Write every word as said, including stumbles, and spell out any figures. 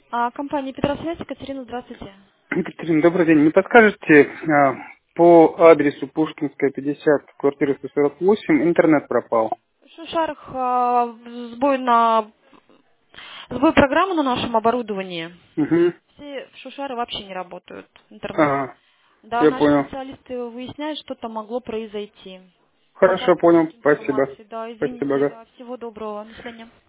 А, компания Петросвязь, Екатерина, здравствуйте. Екатерина, добрый день. Не подскажете, а, по адресу Пушкинская, пятьдесят, квартира сто сорок восемь, интернет пропал. В Шушарах а, сбой на сбой программы на нашем оборудовании. Угу. Все Шушары вообще не работают. Интернет. Ага, Да, я наши понял. специалисты выясняют, что там могло произойти. Пока Хорошо, не понял. получили Спасибо. информации. Да, Спасибо, извините. ага. Да, всего доброго. До свидания.